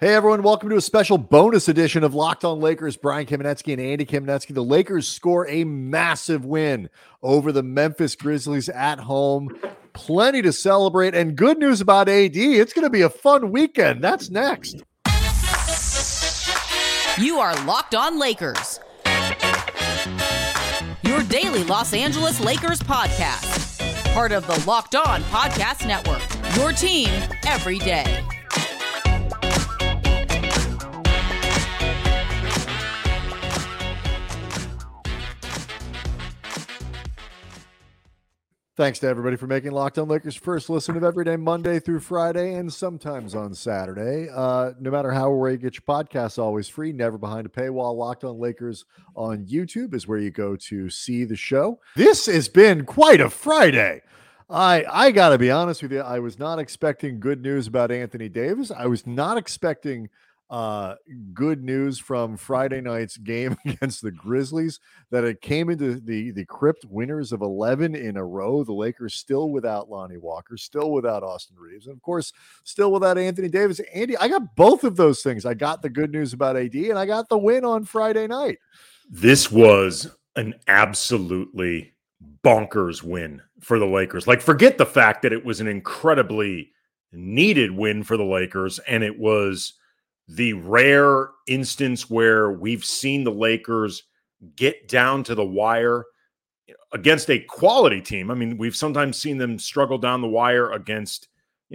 Hey everyone, welcome to a special bonus edition of Locked On Lakers. Brian Kamenetsky and Andy Kamenetsky. The Lakers score a massive win over the Memphis Grizzlies at home. Plenty to celebrate, and good news about AD. It's going to be a fun weekend. That's next. You are Locked On Lakers, your daily Los Angeles Lakers podcast. Part of the Locked On Podcast Network, your team every day. Thanks to everybody for making Locked On Lakers first listen of every day, Monday through Friday, and sometimes on Saturday. No matter how or where you get your podcasts, always free, never behind a paywall. Locked On Lakers on YouTube is where you go to see the show. This has been quite a Friday. I got to be honest with you. I was not expecting good news about Anthony Davis. I was not expecting good news from Friday night's game against the Grizzlies, that it came into the crypt winners of 11 in a row. The Lakers still without Lonnie Walker, still without Austin Reeves, and of course still without Anthony Davis. Andy, I got both of those things. I got the good news about AD, and I got the win on Friday night. This was an absolutely bonkers win for the Lakers. Like, forget the fact that it was an incredibly needed win for the Lakers, and it was the rare instance where we've seen the Lakers get down to the wire against a quality team. I mean, we've sometimes seen them struggle down the wire against,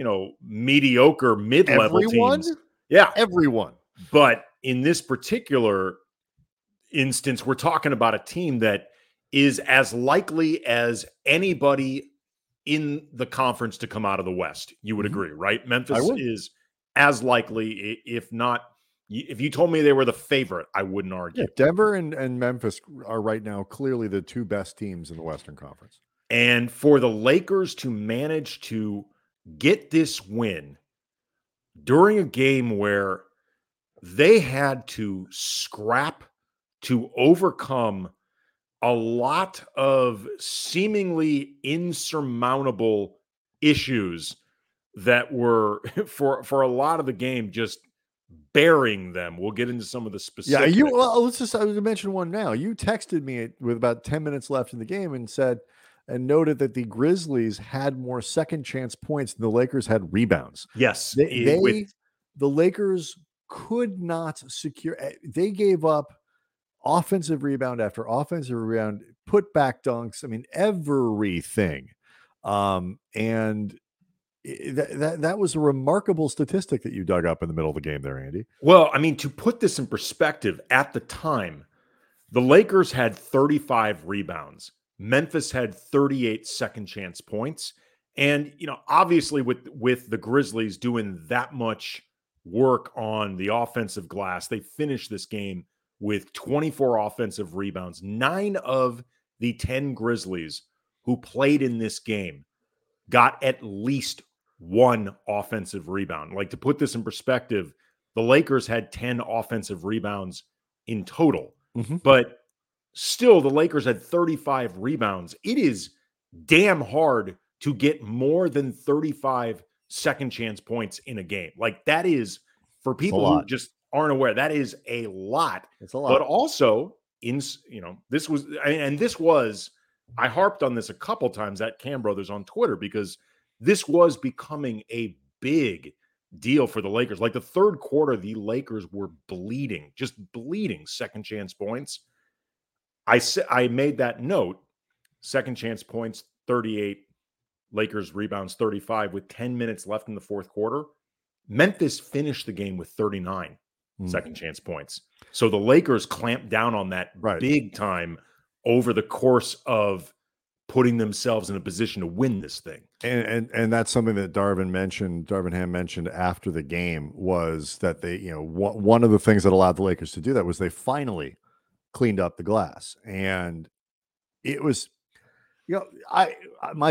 mediocre mid-level teams. Yeah. Everyone. But in this particular instance, we're talking about a team that is as likely as anybody in the conference to come out of the West. You would agree, right? Memphis is as likely, if not, if you told me they were the favorite, I wouldn't argue. Yeah, Denver and Memphis are right now clearly the two best teams in the Western Conference. And for the Lakers to manage to get this win during a game where they had to scrap to overcome a lot of seemingly insurmountable issues that were for a lot of the game just bearing them. We'll get into some of the specifics. Yeah, I was going to mention one now. You texted me with about 10 minutes left in the game and noted that the Grizzlies had more second chance points than the Lakers had rebounds. Yes. The Lakers could not secure. They gave up offensive rebound after offensive rebound, put back dunks. I mean, everything. And that was a remarkable statistic that you dug up in the middle of the game there, Andy. Well, I mean, to put this in perspective, at the time, the Lakers had 35 rebounds. Memphis had 38 second chance points. And, obviously with the Grizzlies doing that much work on the offensive glass, they finished this game with 24 offensive rebounds. 9 of the 10 Grizzlies who played in this game got at least one offensive rebound. Like, to put this in perspective, the Lakers had 10 offensive rebounds in total, but still the Lakers had 35 rebounds. It is damn hard to get more than 35 second chance points in a game. Like, that is, for people who just aren't aware, that is a lot. It's a lot. But also, this was, I harped on this a couple times at Cam Brothers on Twitter, because this was becoming a big deal for the Lakers. Like, the third quarter, the Lakers were bleeding second chance points. I made that note, second chance points, 38, Lakers rebounds 35 with 10 minutes left in the fourth quarter. Memphis finished the game with 39 second chance points. So the Lakers clamped down on that big time over the course of putting themselves in a position to win this thing. And that's something that Darvin Ham mentioned after the game, was that they, one of the things that allowed the Lakers to do that was they finally cleaned up the glass. And it was, I'm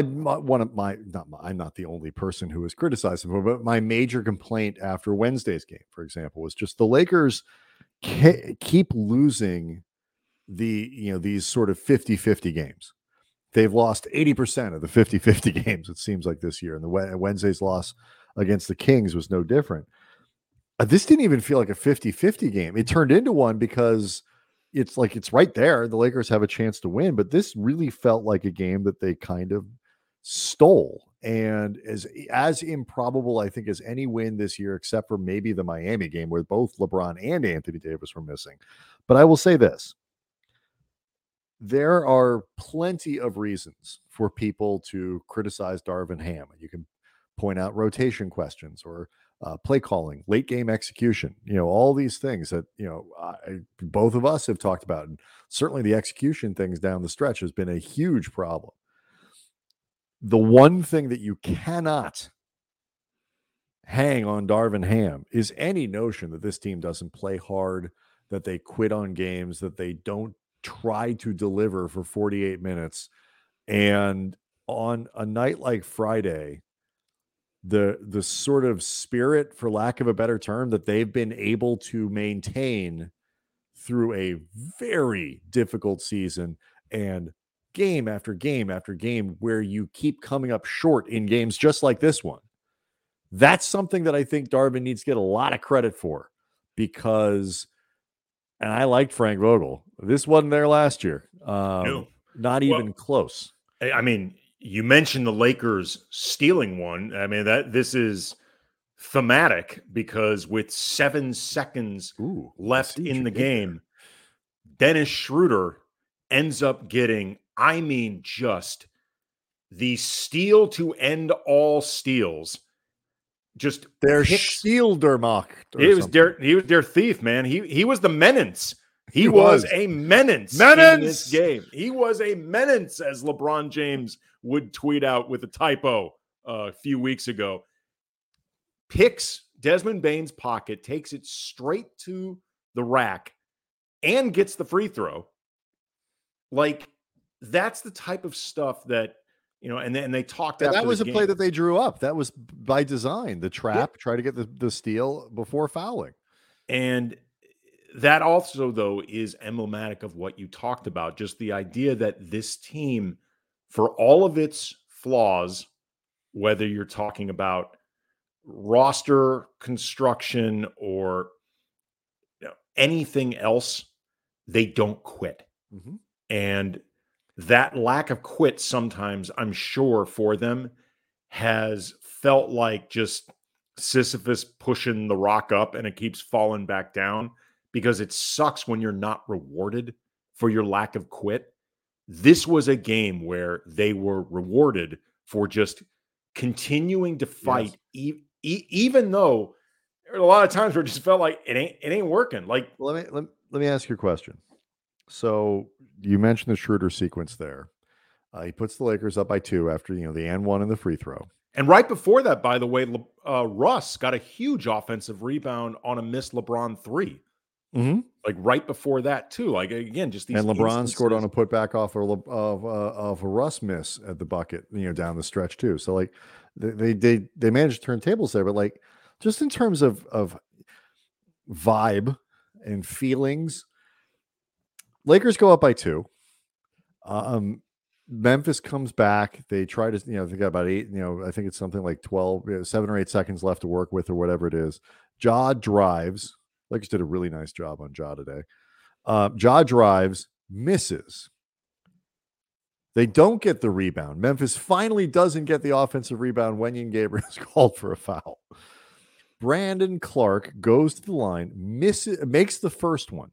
not the only person who was criticizing him, but my major complaint after Wednesday's game, for example, was just the Lakers keep losing these sort of 50-50 games. They've lost 80% of the 50-50 games, it seems like, this year. And the Wednesday's loss against the Kings was no different. This didn't even feel like a 50-50 game. It turned into one because it's like it's right there. The Lakers have a chance to win, but this really felt like a game that they kind of stole. And as improbable, I think, as any win this year, except for maybe the Miami game where both LeBron and Anthony Davis were missing. But I will say this. There are plenty of reasons for people to criticize Darvin Ham. You can point out rotation questions or play calling, late game execution, all these things that, both of us have talked about. And certainly the execution things down the stretch has been a huge problem. The one thing that you cannot hang on Darvin Ham is any notion that this team doesn't play hard, that they quit on games, that they don't try to deliver for 48 minutes. And on a night like Friday, the sort of spirit, for lack of a better term, that they've been able to maintain through a very difficult season and game after game after game, where you keep coming up short in games just like this one. That's something that I think Darvin needs to get a lot of credit for, because, and I liked Frank Vogel. This wasn't there last year. No. Not even close. I mean, you mentioned the Lakers stealing one. I mean, this is thematic because with 7 seconds left in the game, Dennis Schroeder ends up getting, just the steal to end all steals. Just their Steeldermach. He was their thief, man. He was the menace. He was a menace in this game. He was a menace, as LeBron James would tweet out with a typo a few weeks ago. Picks Desmond Bane's pocket, takes it straight to the rack, and gets the free throw. Like, that's the type of stuff that, and they talked after that was the a game. play that they drew up. That was by design. The trap, try to get the steal before fouling. And that also, though, is emblematic of what you talked about. Just the idea that this team, for all of its flaws, whether you're talking about roster construction or anything else, they don't quit. Mm-hmm. And that lack of quit sometimes, I'm sure, for them has felt like just Sisyphus pushing the rock up and it keeps falling back down, because it sucks when you're not rewarded for your lack of quit. This was a game where they were rewarded for just continuing to fight, even though there were a lot of times where it just felt like it ain't working. Like, let me ask you a question. So you mentioned the Schroeder sequence there. He puts the Lakers up by 2 after the and 1 and the free throw. And right before that, by the way, Russ got a huge offensive rebound on a missed LeBron 3. Mm-hmm. Like right before that too. Like, again, just these. And LeBron instances. scored on a putback off of a Russ miss at the bucket, down the stretch too. So like they managed to turn tables there, but like just in terms of vibe and feelings, Lakers go up by 2. Memphis comes back. They try to, they got about 8, I think it's something like 12, 7 or 8 seconds left to work with or whatever it is. Ja drives. Lakers did a really nice job on Ja today. Ja drives, misses. They don't get the rebound. Memphis finally doesn't get the offensive rebound. Wenyen Gabriel is called for a foul. Brandon Clark goes to the line, makes the first one.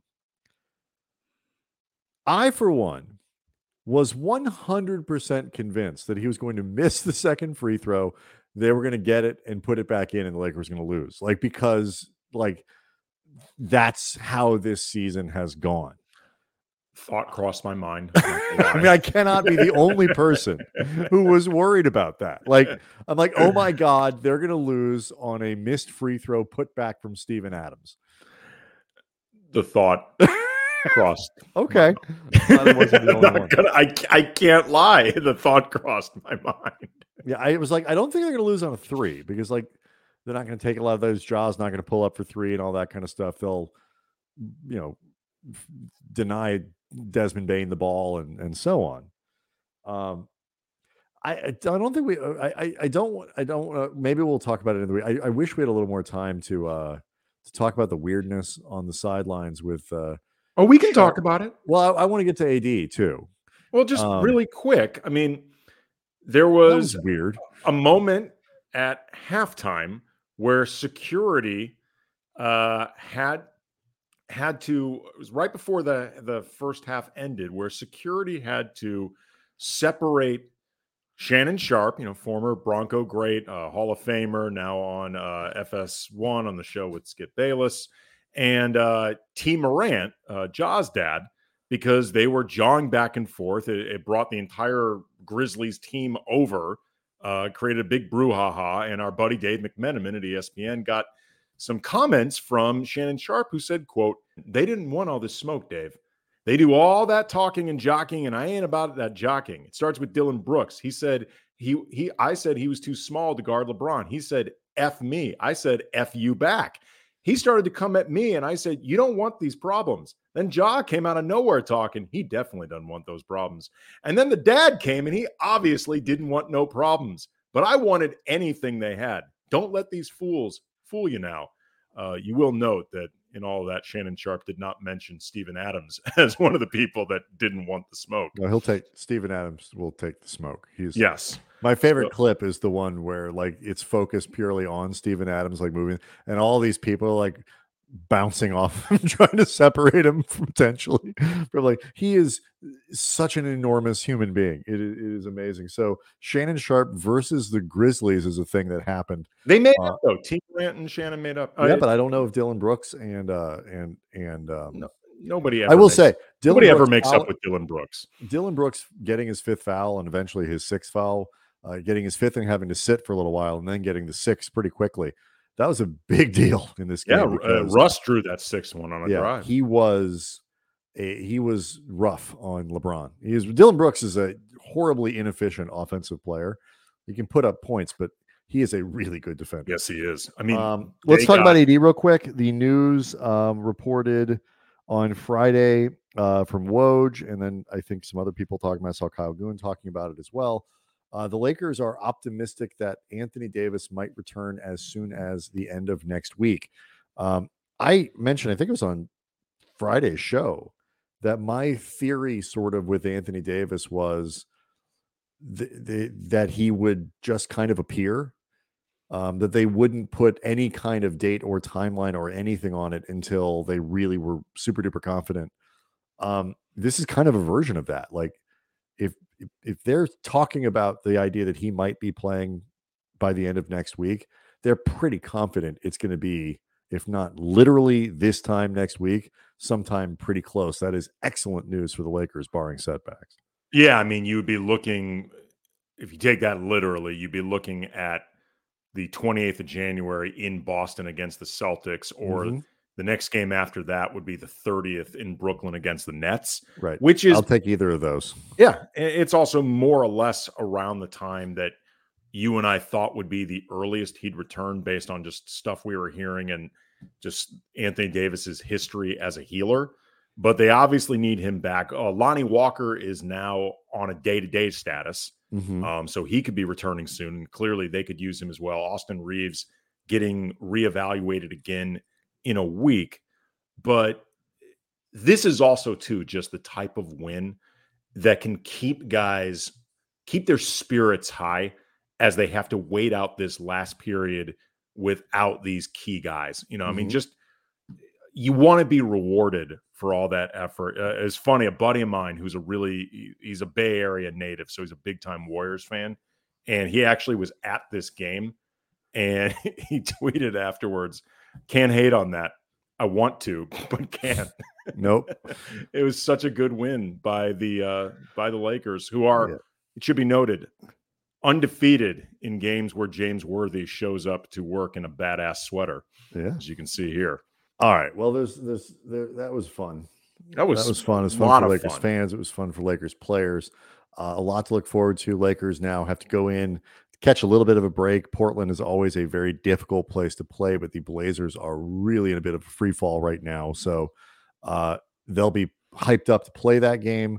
I, for one, was 100% convinced that he was going to miss the second free throw. They were going to get it and put it back in, and the Lakers were going to lose. Because that's how this season has gone. Thought crossed my mind. I mean, I cannot be the only person who was worried about that. I'm like, oh my God, they're going to lose on a missed free throw put back from Steven Adams. The thought crossed. Okay. I can't lie. The thought crossed my mind. Yeah, I was like, I don't think they're going to lose on a 3, because they're not going to take a lot of those jaws, not going to pull up for 3 and all that kind of stuff. They'll, deny Desmond Bane the ball and so on. I don't think maybe we'll talk about it in the week. I wish we had a little more time to to talk about the weirdness on the sidelines with. Oh, we can talk about it. Well, I want to get to AD too. Well, just really quick. I mean, there That was was weird. a moment at halftime where security had to, it was right before the first half ended, where security had to separate Shannon Sharpe, former Bronco great, Hall of Famer, now on FS1 on the show with Skip Bayless, and T. Morant, Ja's dad, because they were jawing back and forth. It brought the entire Grizzlies team over, created a big brouhaha, and our buddy Dave McMenamin at ESPN got some comments from Shannon Sharpe, who said, quote, "They didn't want all this smoke, Dave. They do all that talking and jockeying, and I ain't about that jockeying. It starts with Dylan Brooks. He said I said he was too small to guard LeBron. He said, F me. I said, F you back. He started to come at me, and I said, you don't want these problems. Then Ja came out of nowhere talking. He definitely doesn't want those problems. And then the dad came, and he obviously didn't want no problems. But I wanted anything they had. Don't let these fools fool you now." You will note that in all of that, Shannon Sharpe did not mention Steven Adams as one of the people that didn't want the smoke. No, Steven Adams will take the smoke. Yes. My favorite clip is the one where like it's focused purely on Steven Adams, like moving, and all these people like bouncing off him, trying to separate him potentially. But like he is such an enormous human being. It is amazing. So Shannon Sharpe versus the Grizzlies is a thing that happened. They made up though. T. Grant and Shannon made up. Yeah, but I don't know if Dylan Brooks and no, nobody ever. I will say nobody ever makes up with Dylan Brooks. Dylan Brooks getting his 5th foul and eventually his 6th foul, getting his 5th and having to sit for a little while and then getting the 6th pretty quickly. That was a big deal in this game. Yeah, Russ drew that 6th one on a drive. He was rough on LeBron. Dylan Brooks is a horribly inefficient offensive player. He can put up points, but he is a really good defender. Yes, he is. I mean, let's talk about AD real quick. The news reported on Friday from Woj, and then I think some other people talking about. I saw Kyle Goon talking about it as well. The Lakers are optimistic that Anthony Davis might return as soon as the end of next week. I mentioned, I think it was on Friday's show, that my theory sort of with Anthony Davis was that he would just kind of appear, that they wouldn't put any kind of date or timeline or anything on it until they really were super duper confident. This is kind of a version of that. Like if they're talking about the idea that he might be playing by the end of next week, they're pretty confident it's going to be, if not literally this time next week, sometime pretty close. That is excellent news for the Lakers, barring setbacks. Yeah, I mean, you would be looking, if you take that literally, you'd be looking at the 28th of January in Boston against the Celtics, or the next game after that would be the 30th in Brooklyn against the Nets. Right. Which is, I'll take either of those. Yeah. It's also more or less around the time that you and I thought would be the earliest he'd return based on just stuff we were hearing and just Anthony Davis's history as a healer. But they obviously need him back. Lonnie Walker is now on a day-to-day status. So he could be returning soon. Clearly they could use him as well. Austin Reeves getting reevaluated again in a week. But this is also too just the type of win that can keep guys, keep their spirits high as they have to wait out this last period without these key guys. I mean, just you want to be rewarded for all that effort. It's funny, a buddy of mine who's he's a Bay Area native, so he's a big time Warriors fan. And he actually was at this game and he tweeted afterwards, "Can't hate on that. I want to, but can't." Nope. It was such a good win by the Lakers, who are, it should be noted, undefeated in games where James Worthy shows up to work in a badass sweater. Yeah, as you can see here. All right. Well, that was fun. That was fun. It was fun for Lakers fans. It was fun for Lakers players. A lot to look forward to. Lakers now have to go in, catch a little bit of a break. Portland is always a very difficult place to play, but the Blazers are really in a bit of a free fall right now. So they'll be hyped up to play that game.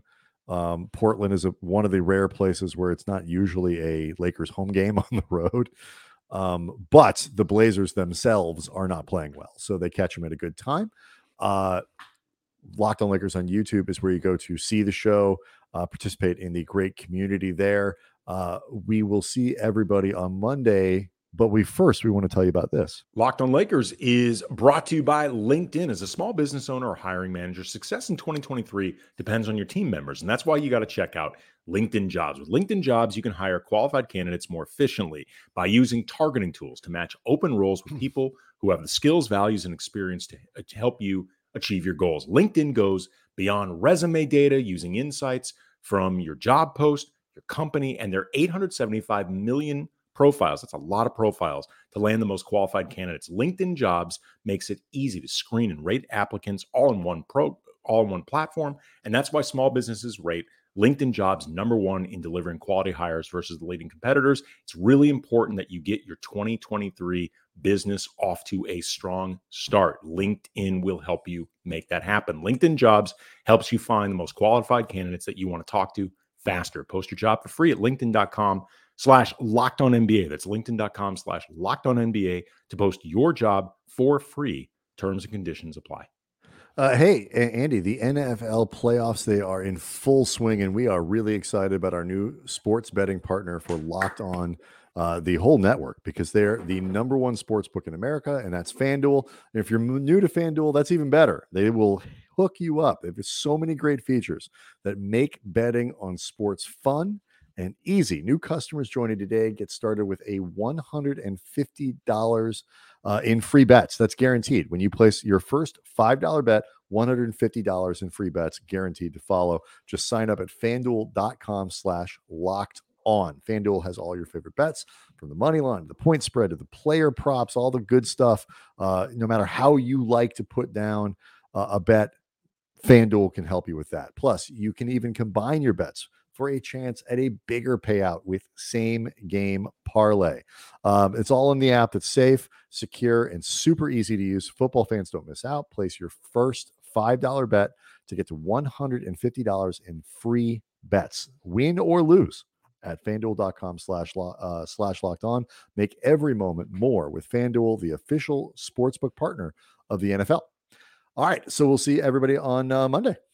Portland is one of the rare places where it's not usually a Lakers home game on the road. But the Blazers themselves are not playing well, so they catch them at a good time. Locked On Lakers on YouTube is where you go to see the show, participate in the great community there. We will see everybody on Monday, but we want to tell you about this. Locked On Lakers is brought to you by LinkedIn. As a small business owner or hiring manager, success in 2023 depends on your team members, and that's why you got to check out LinkedIn Jobs. With LinkedIn Jobs, you can hire qualified candidates more efficiently by using targeting tools to match open roles with people who have the skills, values, and experience to help you achieve your goals. LinkedIn goes beyond resume data using insights from your job post, your company, and their 875 million profiles. That's a lot of profiles to land the most qualified candidates. LinkedIn Jobs makes it easy to screen and rate applicants all in one platform. And that's why small businesses rate LinkedIn Jobs #1 in delivering quality hires versus the leading competitors. It's really important that you get your 2023 business off to a strong start. LinkedIn will help you make that happen. LinkedIn Jobs helps you find the most qualified candidates that you want to talk to faster. Post your job for free at linkedin.com/LockedOnNBA. That's linkedin.com/LockedOnNBA to post your job for free. Terms and conditions apply. Hey, Andy, the NFL playoffs, they are in full swing, and we are really excited about our new sports betting partner for Locked On, the whole network, because they're the #1 sports book in America, and that's FanDuel. And if you're new to FanDuel, that's even better. They will hook you up. There's so many great features that make betting on sports fun and easy. New customers joining today get started with a $150 in free bets. That's guaranteed. When you place your first $5 bet, $150 in free bets guaranteed to follow. Just sign up at FanDuel.com/locked on. FanDuel has all your favorite bets, from the money line, the point spread, to the player props, all the good stuff. No matter how you like to put down a bet, FanDuel can help you with that. Plus, you can even combine your bets for a chance at a bigger payout with same game parlay. It's all in the app. That's safe, secure, and super easy to use. Football fans, don't miss out. Place your first $5 bet to get to $150 in free bets, win or lose, at FanDuel.com/locked on. Make every moment more with FanDuel, the official sportsbook partner of the NFL. All right, so we'll see everybody on Monday.